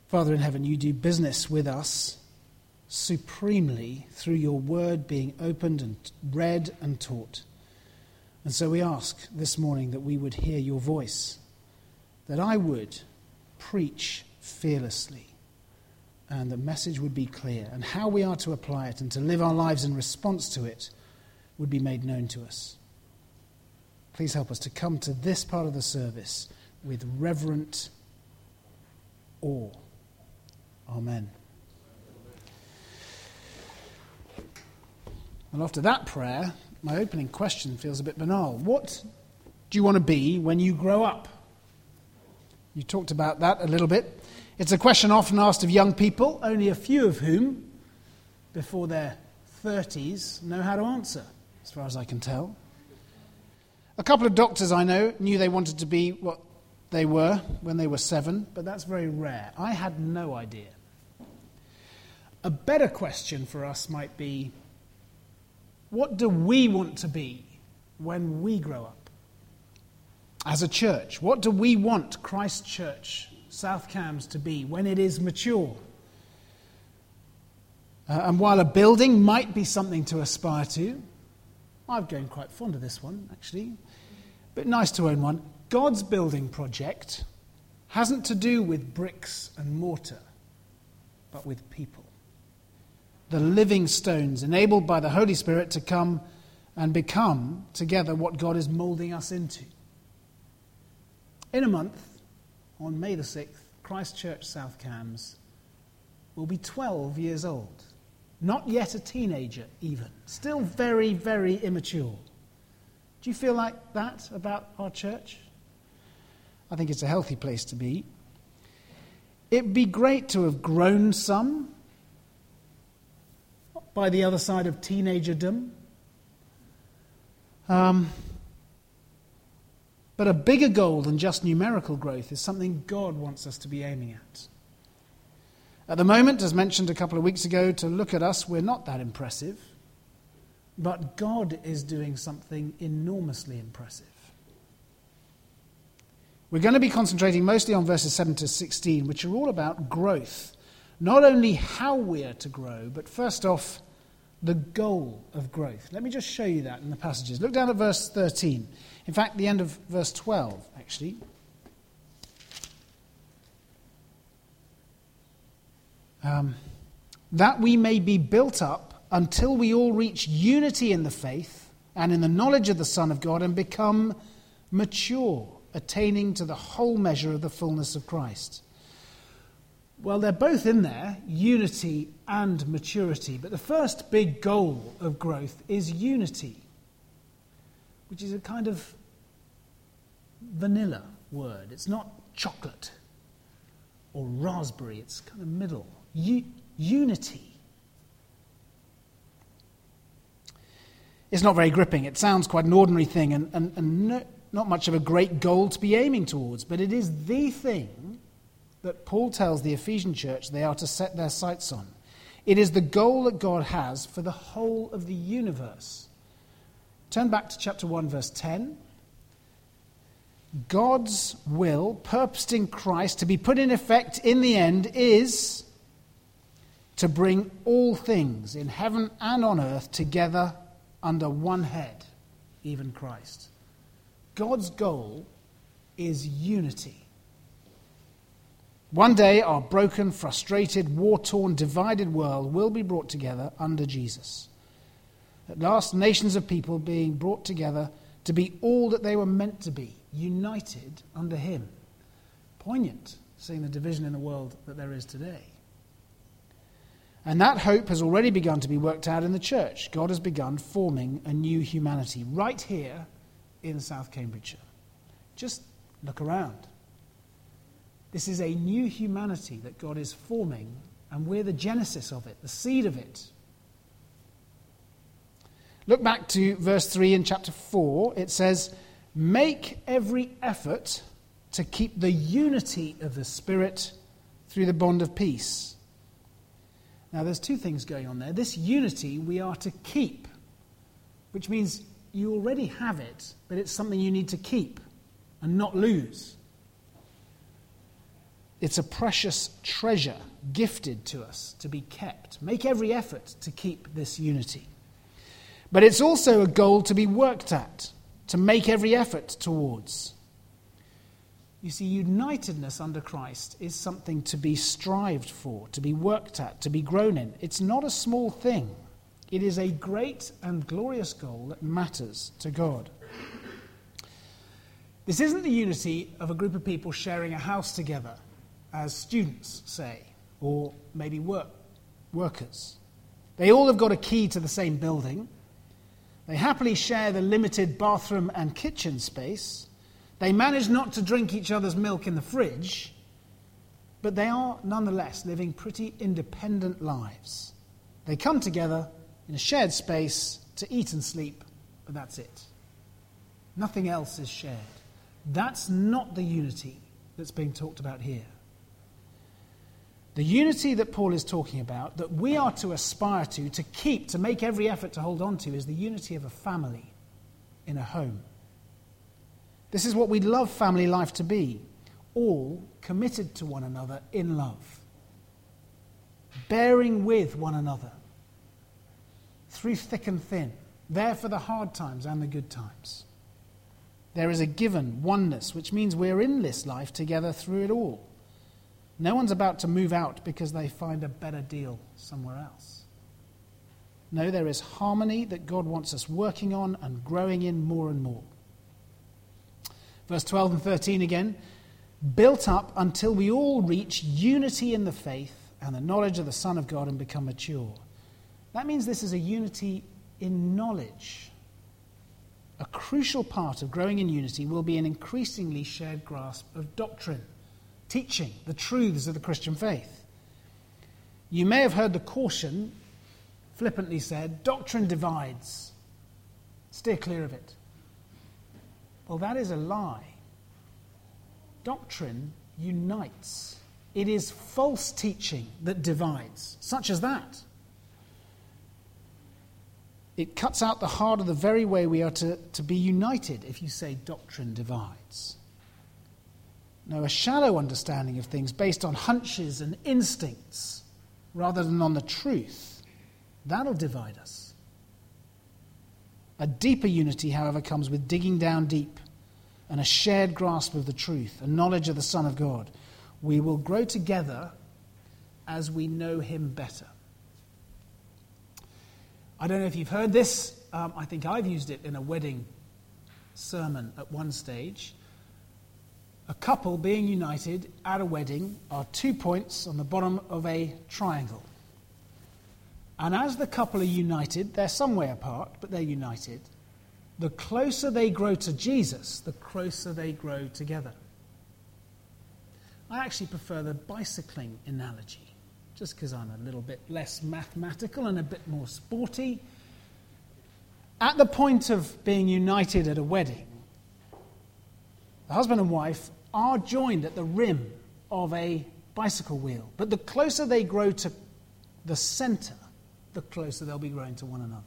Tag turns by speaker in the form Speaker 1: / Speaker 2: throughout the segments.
Speaker 1: Father in heaven, you do business with us supremely through your word being opened and read and taught. And so we ask this morning that we would hear your voice, that I would preach fearlessly, and the message would be clear, and how we are to apply it and to live our lives in response to it would be made known to us. Please help us to come to this part of the service with reverent awe. Amen. And after that prayer, my opening question feels a bit banal. What do you want to be when you grow up? You talked about that a little bit. It's a question often asked of young people, only a few of whom, before their 30s, know how to answer, as far as I can tell. A couple of doctors I know knew they wanted to be what they were when they were 7, but that's very rare. I had no idea. A better question for us might be, what do we want to be when we grow up? As a church, what do we want Christ Church, South Cambs, to be when it is mature? And while a building might be something to aspire to, I've grown quite fond of this one, actually, but nice to own one. God's building project hasn't to do with bricks and mortar, but with people. The living stones enabled by the Holy Spirit to come and become together what God is moulding us into. In a month, on May the 6th, Christ Church South Cambs will be 12 years old. Not yet a teenager even. Still very, very immature. Do you feel like that about our church? I think it's a healthy place to be. It'd be great to have grown some by the other side of teenagerdom. But a bigger goal than just numerical growth is something God wants us to be aiming at. At the moment, as mentioned a couple of weeks ago, to look at us, we're not that impressive. But God is doing something enormously impressive. We're going to be concentrating mostly on verses 7 to 16, which are all about growth. Not only how we are to grow, but first off, the goal of growth. Let me just show you that in the passages. Look down at verse 13. In fact, the end of verse 12, actually. That we may be built up until we all reach unity in the faith and in the knowledge of the Son of God and become mature, attaining to the whole measure of the fullness of Christ. Well, they're both in there, unity and maturity. But the first big goal of growth is unity, which is a kind of vanilla word. It's not chocolate or raspberry. It's kind of middle. Unity. It's not very gripping. It sounds quite an ordinary thing and not much of a great goal to be aiming towards. But it is the thing that Paul tells the Ephesian church they are to set their sights on. It is the goal that God has for the whole of the universe. Turn back to chapter 1, verse 10. God's will, purposed in Christ, to be put in effect in the end, is to bring all things in heaven and on earth together under one head, even Christ. God's goal is unity. One day our broken, frustrated, war-torn, divided world will be brought together under Jesus. At last, nations of people being brought together to be all that they were meant to be, united under him. Poignant, seeing the division in the world that there is today. And that hope has already begun to be worked out in the church. God has begun forming a new humanity right here in South Cambridgeshire. Just look around. This is a new humanity that God is forming, and we're the genesis of it, the seed of it. Look back to verse 3 in chapter 4. It says, "Make every effort to keep the unity of the Spirit through the bond of peace." Now, there's two things going on there. This unity we are to keep, which means you already have it, but it's something you need to keep and not lose. It's a precious treasure gifted to us to be kept. Make every effort to keep this unity. But it's also a goal to be worked at, to make every effort towards. You see, unitedness under Christ is something to be strived for, to be worked at, to be grown in. It's not a small thing. It is a great and glorious goal that matters to God. This isn't the unity of a group of people sharing a house together, as students say, or maybe workers. They all have got a key to the same building. They happily share the limited bathroom and kitchen space. They manage not to drink each other's milk in the fridge, but they are nonetheless living pretty independent lives. They come together in a shared space to eat and sleep, but that's it. Nothing else is shared. That's not the unity that's being talked about here. The unity that Paul is talking about, that we are to aspire to keep, to make every effort to hold on to, is the unity of a family in a home. This is what we'd love family life to be, all committed to one another in love, bearing with one another through thick and thin, there for the hard times and the good times. There is a given oneness, which means we're in this life together through it all. No one's about to move out because they find a better deal somewhere else. No, there is harmony that God wants us working on and growing in more and more. Verse 12 and 13 again, built up until we all reach unity in the faith and the knowledge of the Son of God and become mature. That means this is a unity in knowledge. A crucial part of growing in unity will be an increasingly shared grasp of doctrine, teaching the truths of the Christian faith. You may have heard the caution, flippantly said, doctrine divides. Steer clear of it. Well, that is a lie. Doctrine unites. It is false teaching that divides, such as that. It cuts out the heart of the very way we are to be united if you say doctrine divides. No, a shallow understanding of things based on hunches and instincts rather than on the truth, that'll divide us. A deeper unity, however, comes with digging down deep and a shared grasp of the truth, a knowledge of the Son of God. We will grow together as we know him better. I don't know if you've heard this. I think I've used it in a wedding sermon at one stage. A couple being united at a wedding are 2 points on the bottom of a triangle. And as the couple are united, they're some way apart, but they're united. The closer they grow to Jesus, the closer they grow together. I actually prefer the bicycling analogy, just because I'm a little bit less mathematical and a bit more sporty. At the point of being united at a wedding, the husband and wife are joined at the rim of a bicycle wheel. But the closer they grow to the center, the closer they'll be growing to one another.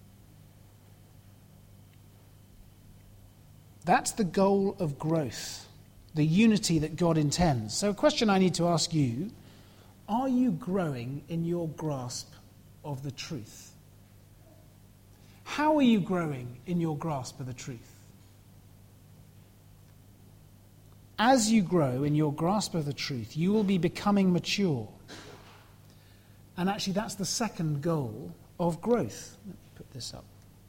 Speaker 1: That's the goal of growth, the unity that God intends. So a question I need to ask you, are you growing in your grasp of the truth? How are you growing in your grasp of the truth? As you grow in your grasp of the truth, you will be becoming mature. And actually, that's the second goal of growth. Let me put this up.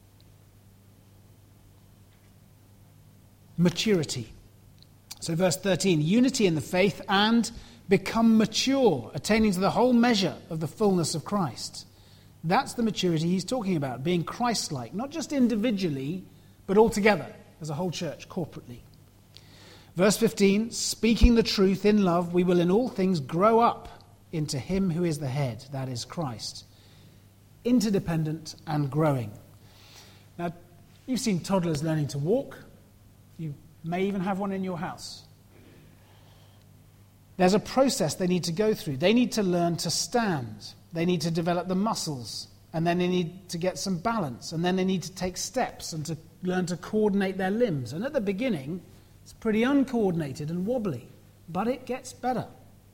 Speaker 1: Maturity. So verse 13, unity in the faith and become mature, attaining to the whole measure of the fullness of Christ. That's the maturity he's talking about, being Christ-like, not just individually, but altogether, as a whole church, corporately. Verse 15, speaking the truth in love, we will in all things grow up into him who is the head, that is Christ. Interdependent and growing. Now, you've seen toddlers learning to walk. You may even have one in your house. There's a process they need to go through. They need to learn to stand. They need to develop the muscles. And then they need to get some balance. And then they need to take steps and to learn to coordinate their limbs. And at the beginning, it's pretty uncoordinated and wobbly. But it gets better.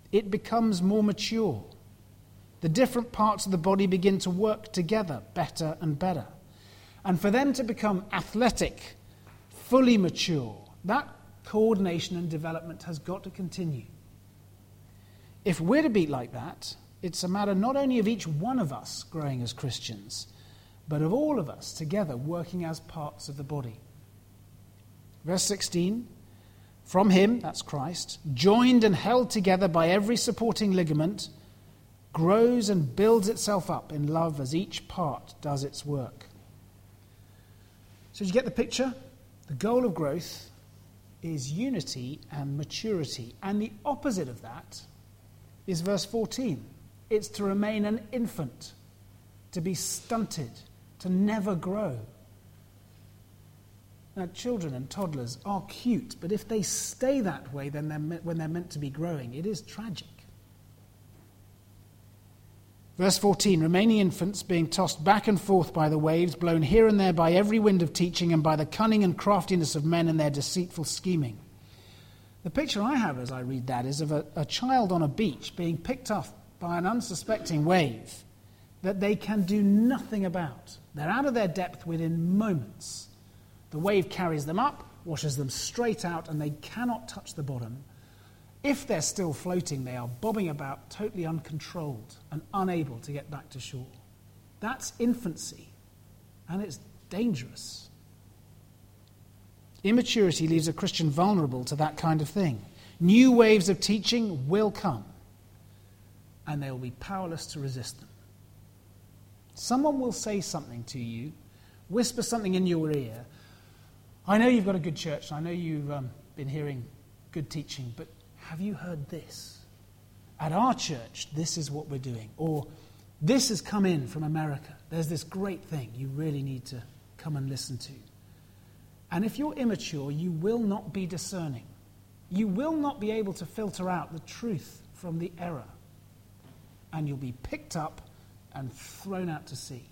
Speaker 1: it becomes more mature. The different parts of the body begin to work together better and better. And for them to become athletic, fully mature, that coordination and development has got to continue. If we're to be like that, it's a matter not only of each one of us growing as Christians, but of all of us together working as parts of the body. Verse 16, from him, that's Christ, joined and held together by every supporting ligament, grows and builds itself up in love as each part does its work. So did you get the picture? The goal of growth is unity and maturity. And the opposite of that is verse 14. It's to remain an infant, to be stunted, to never grow. Now, children and toddlers are cute, but if they stay that way when they're meant to be growing, it is tragic. Verse 14, remaining infants, being tossed back and forth by the waves, blown here and there by every wind of teaching and by the cunning and craftiness of men and their deceitful scheming. The picture I have as I read that is of a child on a beach being picked up by an unsuspecting wave that they can do nothing about. They're out of their depth within moments. The wave carries them up, washes them straight out, and they cannot touch the bottom. If they're still floating, they are bobbing about, totally uncontrolled and unable to get back to shore. That's infancy, and it's dangerous. Immaturity leaves a Christian vulnerable to that kind of thing. New waves of teaching will come, and they will be powerless to resist them. Someone will say something to you, whisper something in your ear. I know you've got a good church, I know you've been hearing good teaching, but have you heard this? At our church, this is what we're doing. Or this has come in from America. There's this great thing you really need to come and listen to. And if you're immature, you will not be discerning. You will not be able to filter out the truth from the error. And you'll be picked up and thrown out to sea.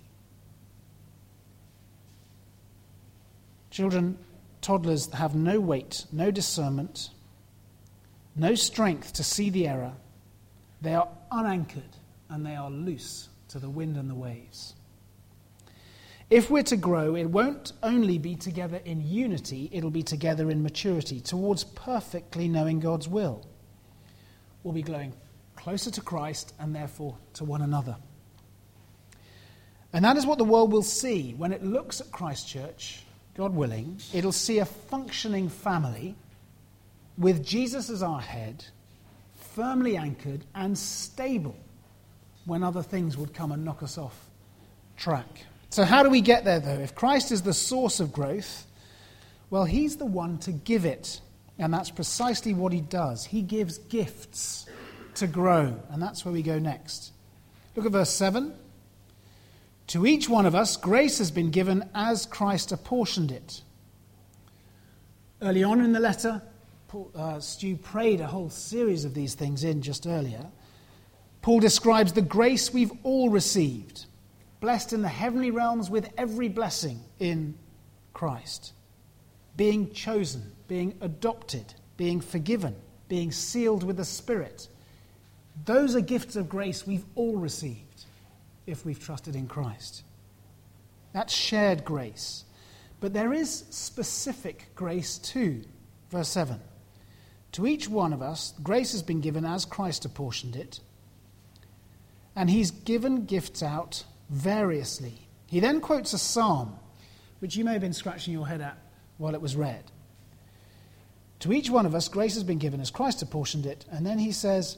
Speaker 1: Children, toddlers have no weight, no discernment, no strength to see the error. They are unanchored and they are loose to the wind and the waves. If we're to grow, it won't only be together in unity, it'll be together in maturity, towards perfectly knowing God's will. We'll be growing closer to Christ and therefore to one another. And that is what the world will see when it looks at Christ Church, God willing. It'll see a functioning family with Jesus as our head, firmly anchored and stable when other things would come and knock us off track. So how do we get there, though? If Christ is the source of growth, well, he's the one to give it. And that's precisely what he does. He gives gifts to grow. And that's where we go next. Look at verse 7. To each one of us, grace has been given as Christ apportioned it. Early on in the letter, Stu prayed a whole series of these things in just earlier. Paul describes the grace we've all received, blessed in the heavenly realms with every blessing in Christ. Being chosen, being adopted, being forgiven, being sealed with the Spirit. Those are gifts of grace we've all received if we've trusted in Christ. That's shared grace. But there is specific grace too. Verse 7. To each one of us, grace has been given as Christ apportioned it, and he's given gifts out variously. He then quotes a psalm, which you may have been scratching your head at while it was read. To each one of us, grace has been given as Christ apportioned it, and then he says,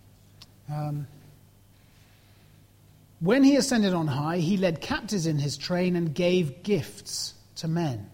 Speaker 1: when he ascended on high, he led captives in his train and gave gifts to men.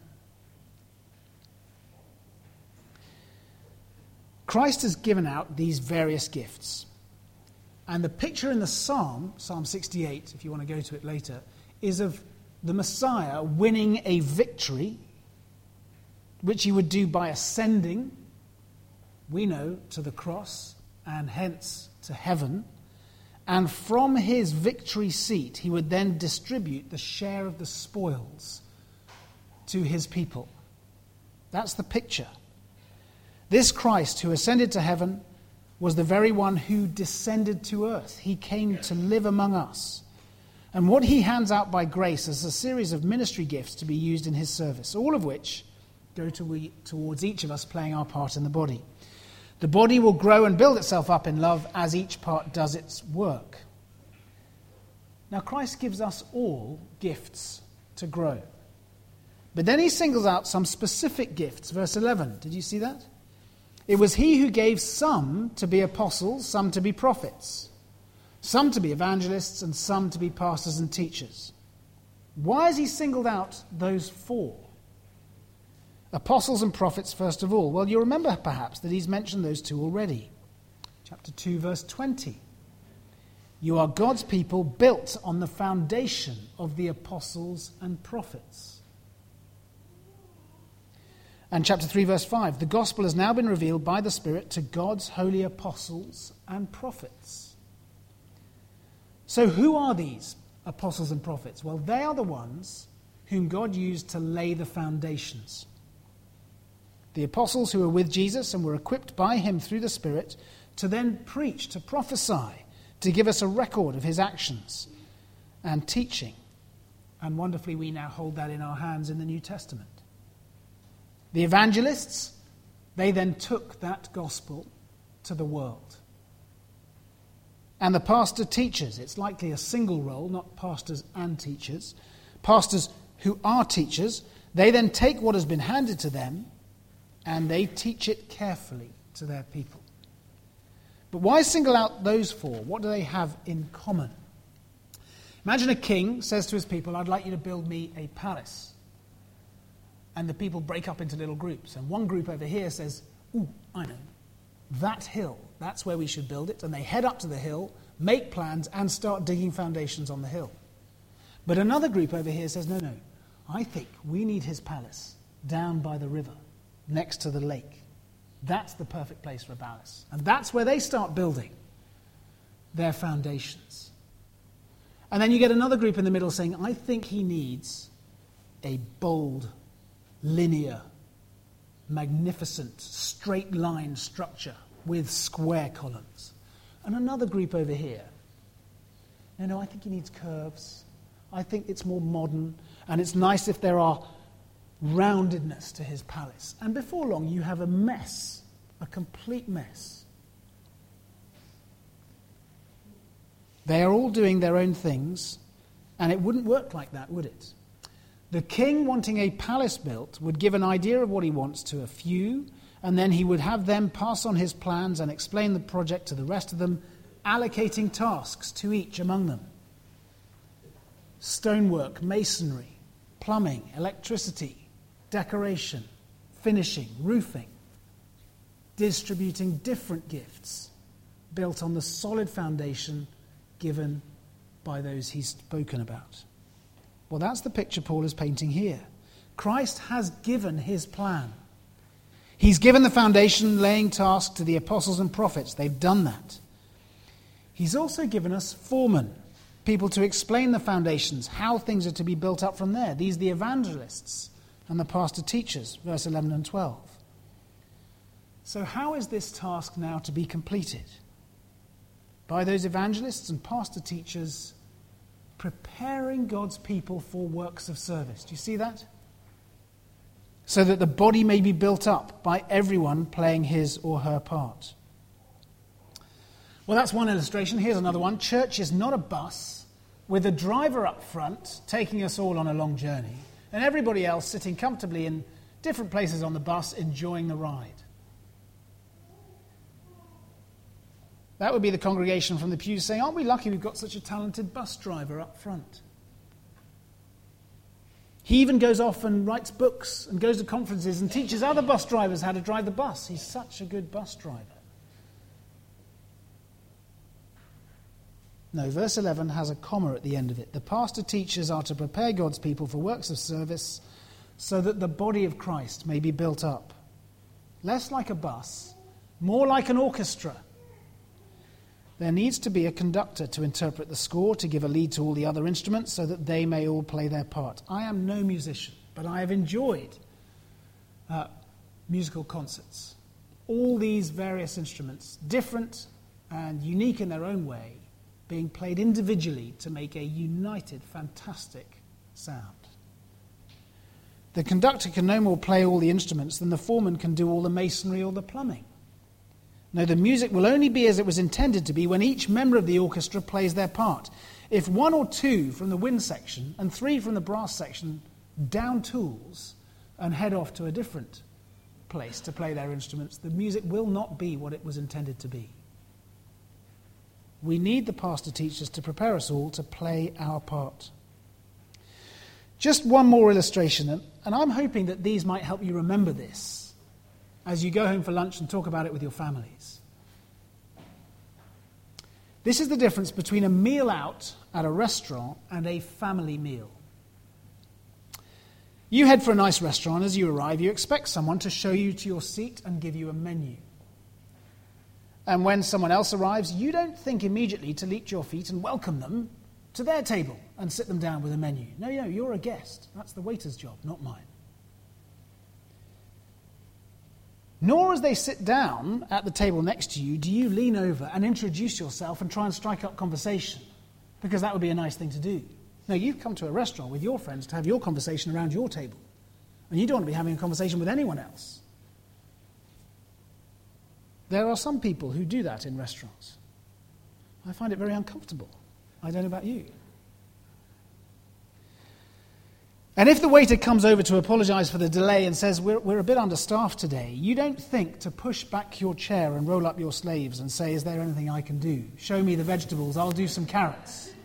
Speaker 1: Christ has given out these various gifts. And the picture in the Psalm, Psalm 68, if you want to go to it later, is of the Messiah winning a victory, which he would do by ascending, we know, to the cross and hence to heaven. And from his victory seat, he would then distribute the share of the spoils to his people. That's the picture. This Christ who ascended to heaven was the very one who descended to earth. He came to live among us. And what he hands out by grace is a series of ministry gifts to be used in his service, all of which go towards each of us playing our part in the body. The body will grow and build itself up in love as each part does its work. Now, Christ gives us all gifts to grow. But then he singles out some specific gifts. Verse 11, did you see that? It was he who gave some to be apostles, some to be prophets, some to be evangelists, and some to be pastors and teachers. Why has he singled out those four? Apostles and prophets, first of all. Well, you remember perhaps that he's mentioned those two already. Chapter 2, verse 20. You are God's people built on the foundation of the apostles and prophets. And chapter 3, verse 5. The gospel has now been revealed by the Spirit to God's holy apostles and prophets. So who are these apostles and prophets? Well, they are the ones whom God used to lay the foundations. The apostles who were with Jesus and were equipped by him through the Spirit to then preach, to prophesy, to give us a record of his actions and teaching. And wonderfully, we now hold that in our hands in the New Testament. The evangelists, they then took that gospel to the world. And the pastor teachers, it's likely a single role, not pastors and teachers. Pastors who are teachers, they then take what has been handed to them and they teach it carefully to their people. But why single out those four? What do they have in common? Imagine a king says to his people, I'd like you to build me a palace. And the people break up into little groups. And one group over here says, ooh, I know, that hill, that's where we should build it. And they head up to the hill, make plans, and start digging foundations on the hill. But another group over here says, no, I think we need his palace down by the river, next to the lake. That's the perfect place for a palace. And that's where they start building their foundations. And then you get another group in the middle saying, I think he needs a bold, linear, magnificent, straight line structure with square columns. And another group over here, no, I think he needs curves. I think it's more modern, and it's nice if there are roundedness to his palace. And before long, you have a mess, a complete mess. They are all doing their own things, and it wouldn't work like that, would it? The king wanting a palace built would give an idea of what he wants to a few, and then he would have them pass on his plans and explain the project to the rest of them, allocating tasks to each among them. Stonework, masonry, plumbing, electricity, decoration, finishing, roofing, distributing different gifts built on the solid foundation given by those he's spoken about. Well, that's the picture Paul is painting here. Christ has given his plan. He's given the foundation laying task to the apostles and prophets. They've done that. He's also given us foremen, people to explain the foundations, how things are to be built up from there. These are the evangelists and the pastor teachers, verse 11 and 12. So how is this task now to be completed? By those evangelists and pastor teachers preparing God's people for works of service. Do you see that? So that the body may be built up by everyone playing his or her part. Well, that's one illustration. Here's another one. Church is not a bus with a driver up front taking us all on a long journey and everybody else sitting comfortably in different places on the bus enjoying the ride. That would be the congregation from the pews saying, aren't we lucky we've got such a talented bus driver up front? He even goes off and writes books and goes to conferences and teaches other bus drivers how to drive the bus. He's such a good bus driver. No, verse 11 has a comma at the end of it. The pastor teachers are to prepare God's people for works of service so that the body of Christ may be built up. Less like a bus, more like an orchestra. There needs to be a conductor to interpret the score, to give a lead to all the other instruments so that they may all play their part. I am no musician, but I have enjoyed musical concerts. all these various instruments, different and unique in their own way, being played individually to make a united, fantastic sound. The conductor can no more play all the instruments than the foreman can do all the masonry or the plumbing. No, the music will only be as it was intended to be when each member of the orchestra plays their part. If 1 or 2 from the wind section and 3 from the brass section down tools and head off to a different place to play their instruments, the music will not be what it was intended to be. We need the pastor teachers to prepare us all to play our part. Just one more illustration, and I'm hoping that these might help you remember this as you go home for lunch and talk about it with your families. This is the difference between a meal out at a restaurant and a family meal. You head for a nice restaurant. As you arrive, you expect someone to show you to your seat and give you a menu. And when someone else arrives, you don't think immediately to leap to your feet and welcome them to their table and sit them down with a menu. No, you're a guest. That's the waiter's job, not mine. Nor as they sit down at the table next to you, do you lean over and introduce yourself and try and strike up conversation, because that would be a nice thing to do. No, you've come to a restaurant with your friends to have your conversation around your table, and you don't want to be having a conversation with anyone else. There are some people who do that in restaurants. I find it very uncomfortable. I don't know about you. And if the waiter comes over to apologize for the delay and says, we're a bit understaffed today, you don't think to push back your chair and roll up your sleeves and say, is there anything I can do? Show me the vegetables, I'll do some carrots.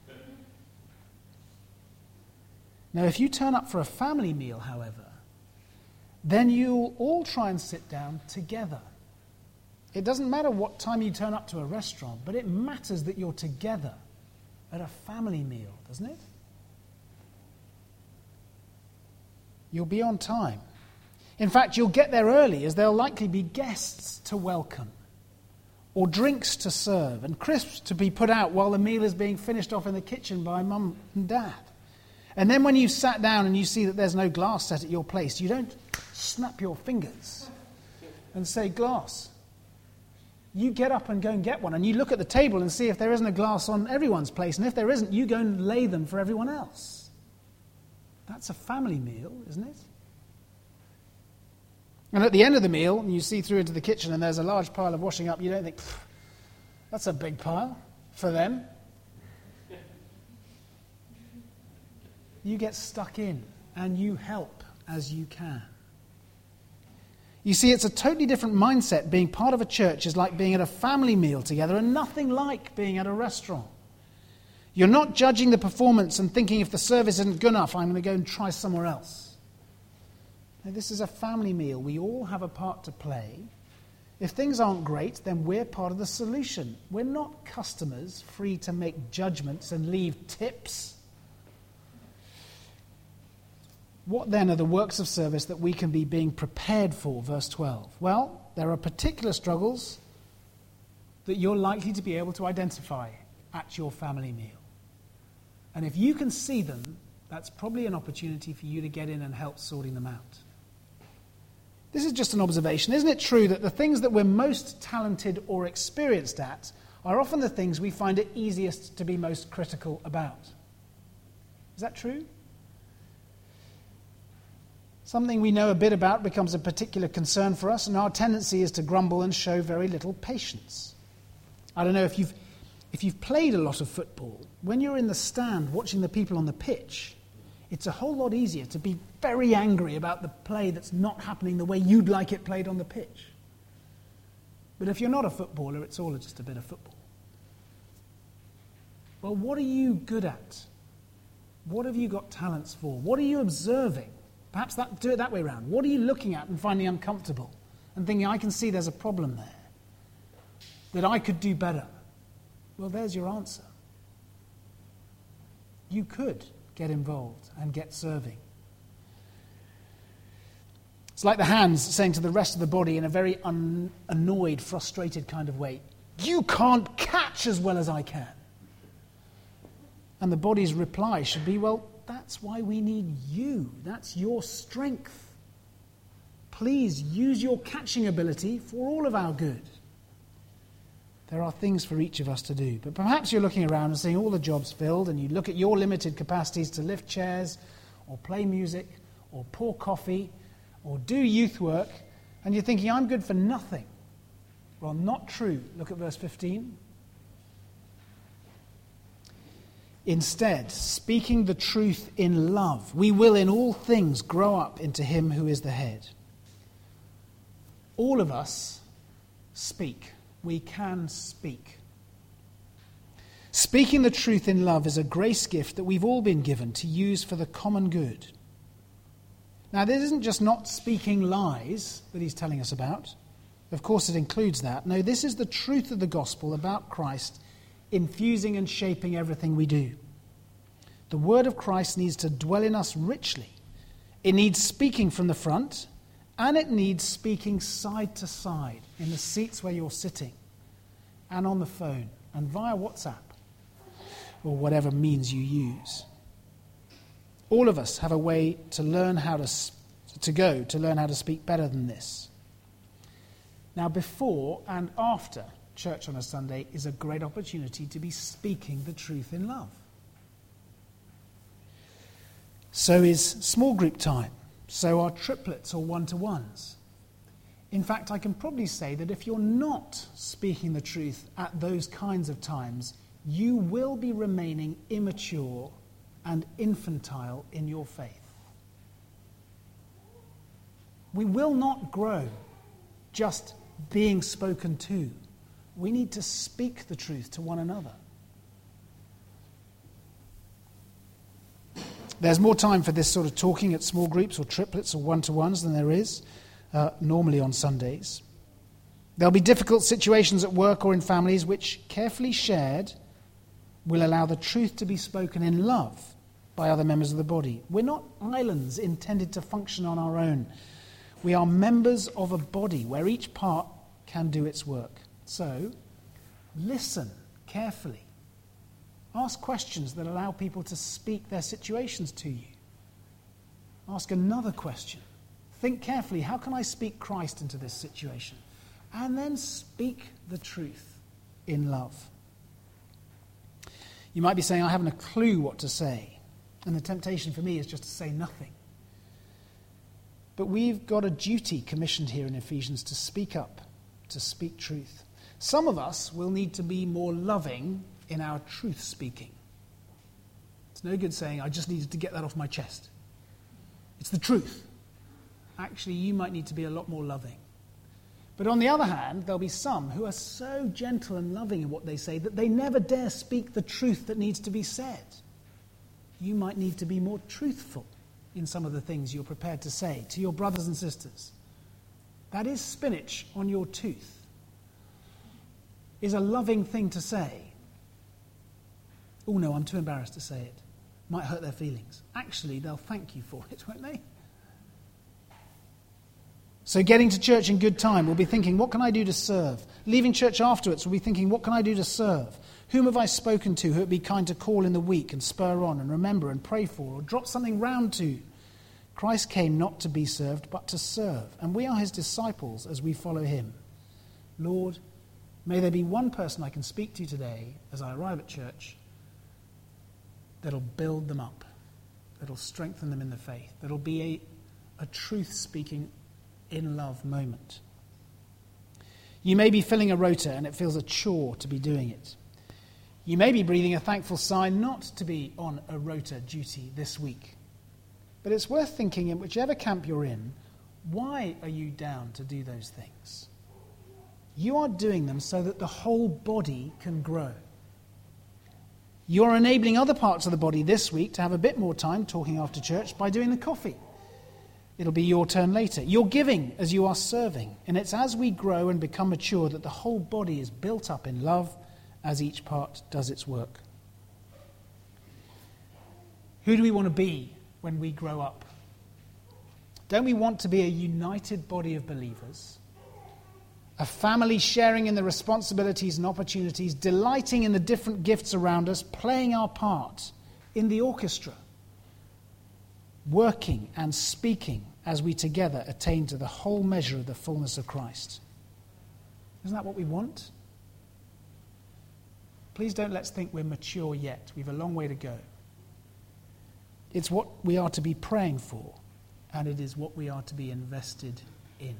Speaker 1: Now, if you turn up for a family meal, however, then you'll all try and sit down together. It doesn't matter what time you turn up to a restaurant, but it matters that you're together at a family meal, doesn't it? You'll be on time. In fact, you'll get there early, as there'll likely be guests to welcome, or drinks to serve, and crisps to be put out while the meal is being finished off in the kitchen by mum and dad. And then when you've sat down and you see that there's no glass set at your place, you don't snap your fingers and say, glass. You get up and go and get one, and you look at the table and see if there isn't a glass on everyone's place, and if there isn't, you go and lay them for everyone else. That's a family meal, isn't it? And at the end of the meal, you see through into the kitchen and there's a large pile of washing up. You don't think, that's a big pile for them. You get stuck in and you help as you can. You see, it's a totally different mindset. Being part of a church is like being at a family meal together, and nothing like being at a restaurant. You're not judging the performance and thinking, if the service isn't good enough, I'm going to go and try somewhere else. Now, this is a family meal. We all have a part to play. If things aren't great, then we're part of the solution. We're not customers free to make judgments and leave tips. What then are the works of service that we can be being prepared for? Verse 12. Well, there are particular struggles that you're likely to be able to identify at your family meal. And if you can see them, that's probably an opportunity for you to get in and help sorting them out. This is just an observation. Isn't it true that the things that we're most talented or experienced at are often the things we find it easiest to be most critical about? Is that true? Something we know a bit about becomes a particular concern for us, and our tendency is to grumble and show very little patience. I don't know if you've played a lot of football. When you're in the stand watching the people on the pitch, it's a whole lot easier to be very angry about the play that's not happening the way you'd like it played on the pitch. But if you're not a footballer, it's all just a bit of football. Well, what are you good at? What have you got talents for? What are you observing? Perhaps do it that way around. What are you looking at and finding uncomfortable and thinking, I can see there's a problem there, that I could do better? Well, there's your answer. You could get involved and get serving. It's like the hands saying to the rest of the body in a very annoyed, frustrated kind of way, you can't catch as well as I can. And the body's reply should be, well, that's why we need you. That's your strength. please use your catching ability for all of our good. There are things for each of us to do. But perhaps you're looking around and seeing all the jobs filled, and you look at your limited capacities to lift chairs or play music or pour coffee or do youth work, and you're thinking, I'm good for nothing. Well, not true. Look at verse 15. Instead, speaking the truth in love, we will in all things grow up into him who is the head. All of us speak. We can speak. Speaking the truth in love is a grace gift that we've all been given to use for the common good. Now, this isn't just not speaking lies that he's telling us about. Of course, it includes that. No, this is the truth of the gospel about Christ infusing and shaping everything we do. The word of Christ needs to dwell in us richly. It needs speaking from the front, and it needs speaking side to side in the seats where you're sitting, and on the phone, and via WhatsApp, or whatever means you use. All of us have a way to learn how to learn how to speak better than this. Now, before and after church on a Sunday is a great opportunity to be speaking the truth in love. So is small group time. So are triplets or one-to-ones. In fact, I can probably say that if you're not speaking the truth at those kinds of times, you will be remaining immature and infantile in your faith. We will not grow just being spoken to. We need to speak the truth to one another. There's more time for this sort of talking at small groups or triplets or one-to-ones than there is normally on Sundays. There'll be difficult situations at work or in families which, carefully shared, will allow the truth to be spoken in love by other members of the body. We're not islands intended to function on our own. We are members of a body where each part can do its work. So, listen carefully. Ask questions that allow people to speak their situations to you. Ask another question. Think carefully, how can I speak Christ into this situation? And then speak the truth in love. You might be saying, I haven't a clue what to say. And the temptation for me is just to say nothing. But we've got a duty commissioned here in Ephesians to speak up, to speak truth. Some of us will need to be more loving in our truth speaking. It's no good saying, I just needed to get that off my chest. It's the truth. Actually, you might need to be a lot more loving. But on the other hand, there'll be some who are so gentle and loving in what they say that they never dare speak the truth that needs to be said. You might need to be more truthful in some of the things you're prepared to say to your brothers and sisters. That is spinach on your tooth. Is a loving thing to say. Oh no, I'm too embarrassed to say it. Might hurt their feelings. Actually, they'll thank you for it, won't they? So getting to church in good time, we'll be thinking, what can I do to serve? Leaving church afterwards, we'll be thinking, what can I do to serve? Whom have I spoken to who would be kind to call in the week and spur on and remember and pray for or drop something round to? Christ came not to be served, but to serve. And we are his disciples as we follow him. Lord, may there be one person I can speak to today as I arrive at church that'll build them up, that'll strengthen them in the faith, that'll be a truth-speaking in love moment. You may be filling a rota and it feels a chore to be doing it. You may be breathing a thankful sigh not to be on a rota duty this week. But it's worth thinking, in whichever camp you're in, why are you down to do those things? You are doing them so that the whole body can grow. You're enabling other parts of the body this week to have a bit more time talking after church by doing the coffee. It'll be your turn later. You're giving as you are serving. And it's as we grow and become mature that the whole body is built up in love as each part does its work. Who do we want to be when we grow up? Don't we want to be a united body of believers? A family sharing in the responsibilities and opportunities, delighting in the different gifts around us, playing our part in the orchestra, working and speaking as we together attain to the whole measure of the fullness of Christ. Isn't that what we want? Please don't let's think we're mature yet. We've a long way to go. It's what we are to be praying for, and it is what we are to be invested in.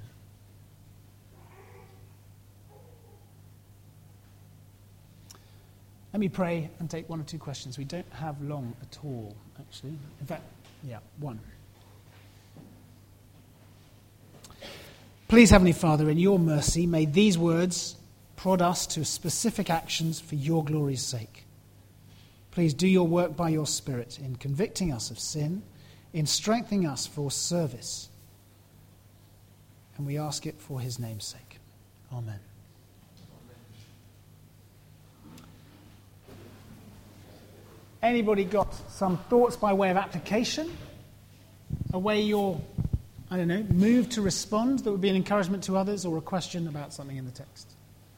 Speaker 1: Let me pray and take one or two questions. We don't have long at all, actually. In fact, one. Please, Heavenly Father, in your mercy, may these words prod us to specific actions for your glory's sake. Please do your work by your Spirit in convicting us of sin, in strengthening us for service. And we ask it for his name's sake. Amen. Anybody got some thoughts by way of application? A way you're, moved to respond that would be an encouragement to others, or a question about something in the text?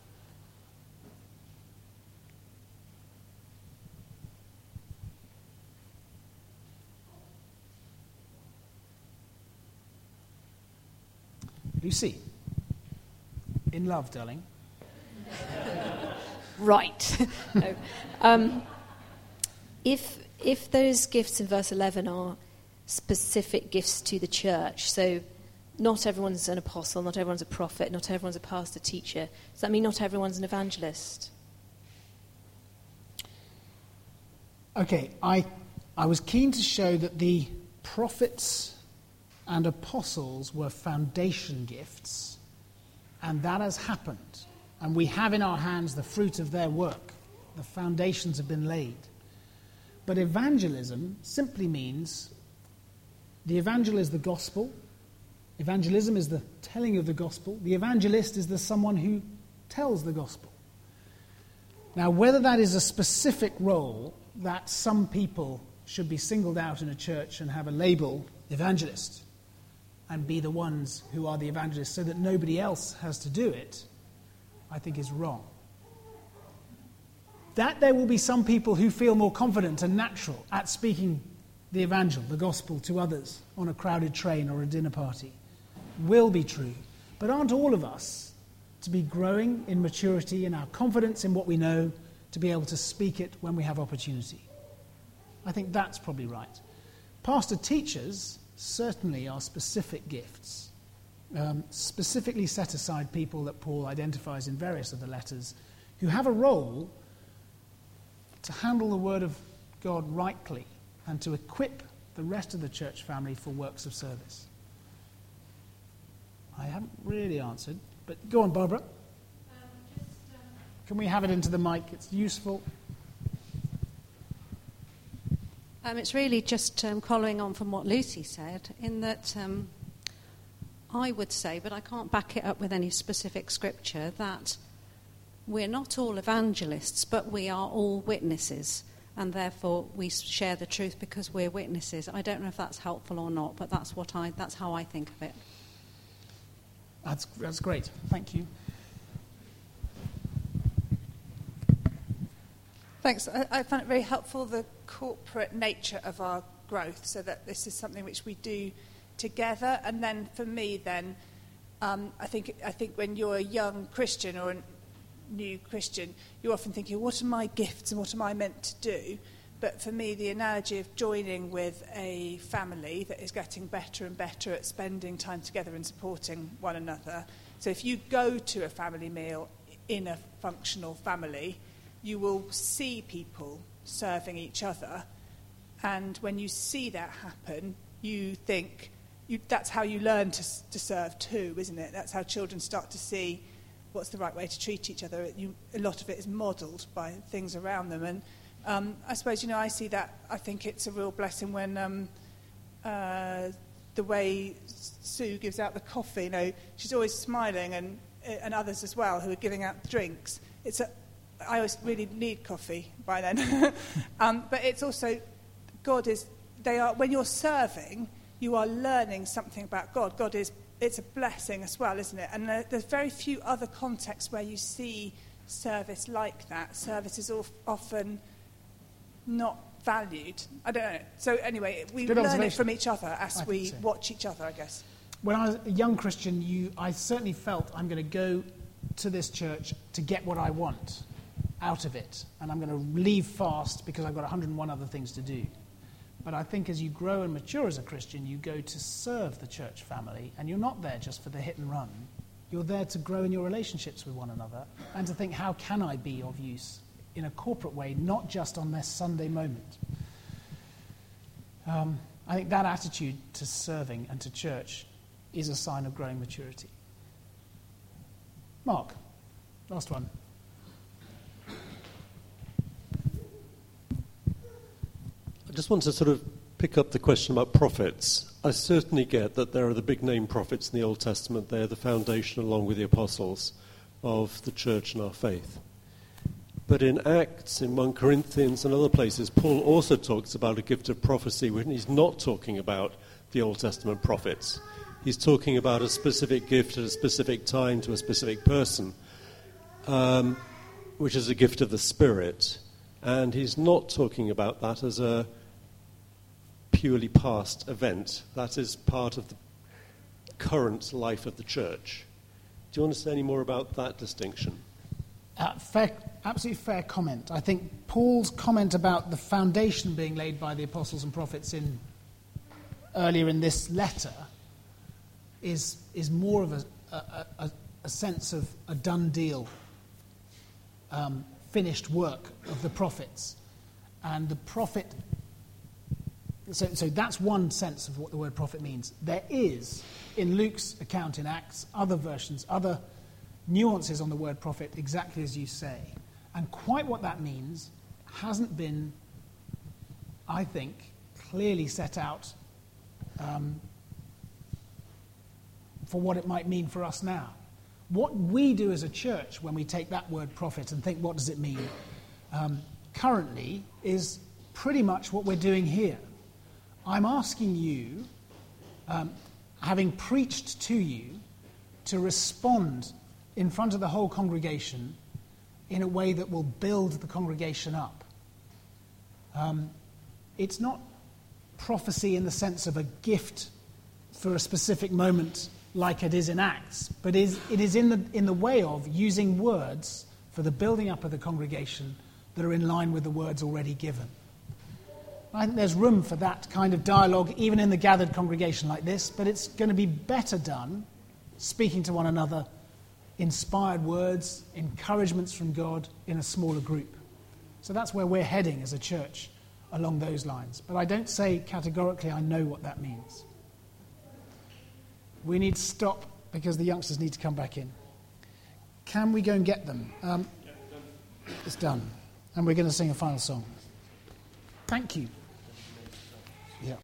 Speaker 1: Lucy, in love, darling.
Speaker 2: Right. No. If those gifts in verse 11 are specific gifts to the church, so not everyone's an apostle, not everyone's a prophet, not everyone's a pastor, teacher, does that mean not everyone's an evangelist?
Speaker 1: Okay, I was keen to show that the prophets and apostles were foundation gifts, and that has happened. And we have in our hands the fruit of their work. The foundations have been laid. But evangelism simply means the evangel is the gospel. Evangelism is the telling of the gospel. The evangelist is the someone who tells the gospel. Now, whether that is a specific role that some people should be singled out in a church and have a label, evangelist, and be the ones who are the evangelists so that nobody else has to do it, I think is wrong. That there will be some people who feel more confident and natural at speaking the evangel, the gospel, to others on a crowded train or a dinner party will be true. But aren't all of us to be growing in maturity in our confidence in what we know, to be able to speak it when we have opportunity? I think that's probably right. Pastor teachers certainly are specific gifts, specifically set aside people that Paul identifies in various of the letters, who have a role to handle the word of God rightly and to equip the rest of the church family for works of service. I haven't really answered, but go on, Barbara. Can we have it into the mic? It's useful.
Speaker 3: It's really just following on from what Lucy said, in that I would say, but I can't back it up with any specific scripture, that we're not all evangelists, but we are all witnesses, and therefore we share the truth because we're witnesses. I don't know if that's helpful or not, but that's how I think of it.
Speaker 1: That's great. Thank you.
Speaker 4: Thanks. I found it very helpful, the corporate nature of our growth, so that this is something which we do together. And then for me, I think when you're a young Christian or a new Christian, you're often thinking, what are my gifts and what am I meant to do? But for me, the analogy of joining with a family that is getting better and better at spending time together and supporting one another. So if you go to a family meal in a functional family, you will see people serving each other. And when you see that happen, you think, that's how you learn to serve too, isn't it? That's how children start to see what's the right way to treat each other. A lot of it is modelled by things around them. And I suppose, I see that. I think it's a real blessing when the way Sue gives out the coffee, she's always smiling, and others as well who are giving out drinks. I always really need coffee by then. But it's also, when you're serving, you are learning something about God. It's a blessing as well, isn't it? And there's very few other contexts where you see service like that. Service is often not valued. I don't know. So anyway, we
Speaker 1: Good
Speaker 4: learn it
Speaker 1: observation.
Speaker 4: from each other as we
Speaker 1: so.
Speaker 4: watch each other, I guess.
Speaker 1: When I was a young Christian, I certainly felt I'm going to go to this church to get what I want out of it, and I'm going to leave fast because I've got 101 other things to do. But I think as you grow and mature as a Christian, you go to serve the church family, and you're not there just for the hit and run. You're there to grow in your relationships with one another and to think, how can I be of use in a corporate way, not just on this Sunday moment? I think that attitude to serving and to church is a sign of growing maturity. Mark, last one.
Speaker 5: I just want to sort of pick up the question about prophets. I certainly get that there are the big name prophets in the Old Testament. They're the foundation, along with the apostles, of the church and our faith. But in Acts, in 1 Corinthians and other places, Paul also talks about a gift of prophecy when he's not talking about the Old Testament prophets. He's talking about a specific gift at a specific time to a specific person, which is a gift of the Spirit. And he's not talking about that as a purely past event. That is part of the current life of the church. Do you want to say any more about that distinction?
Speaker 1: Absolutely fair comment. I think Paul's comment about the foundation being laid by the apostles and prophets earlier in this letter is more of a sense of a done deal, finished work of the prophets. And the prophet... So that's one sense of what the word prophet means. There is, in Luke's account in Acts, other versions, other nuances on the word prophet, exactly as you say. And quite what that means hasn't been, I think, clearly set out for what it might mean for us now. What we do as a church when we take that word prophet and think, what does it mean, currently is pretty much what we're doing here. I'm asking you, having preached to you, to respond in front of the whole congregation in a way that will build the congregation up. It's not prophecy in the sense of a gift for a specific moment like it is in Acts, but it is in the way of using words for the building up of the congregation that are in line with the words already given. I think there's room for that kind of dialogue even in the gathered congregation like this, but it's going to be better done speaking to one another, inspired words, encouragements from God in a smaller group. So that's where we're heading as a church, along those lines. But I don't say categorically I know what that means. We need to stop because the youngsters need to come back in. Can we go and get them? It's done. And we're going to sing a final song. Thank you.